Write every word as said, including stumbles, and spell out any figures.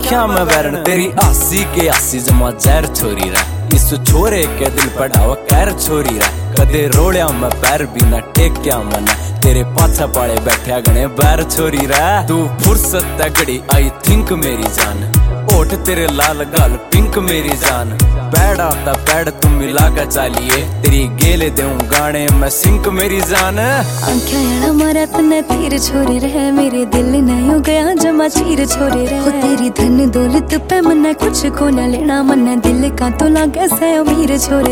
रखिया मैं वैरन तेरी आसी के आसी जमा जहर छोरी रा इस छोरे के दिल पढ़ावा कैर छोरी रा कदे रोड़िया मैं पैर भी ना टेक्या मना तेरे पाछा पाड़े बैठा गणे बैर छोरी रा तू फुर्सत तगड़ी आई थिंक मेरी जान ओठ तेरे लाल गाल पिंक मेरी जान बैड आता बैड तुम मिला कर चालिए तेरी गेले देऊं गाने मैं सिंक मेरी जान आंखें मारा तने तीर छोरे रहे मेरे दिल नहीं हो गया जमा चीर छोरे रहे हो तेरी धन दौलत पे मन्ने कुछ को न लेना मन्ने दिल का तो लागे से अमीर छोरे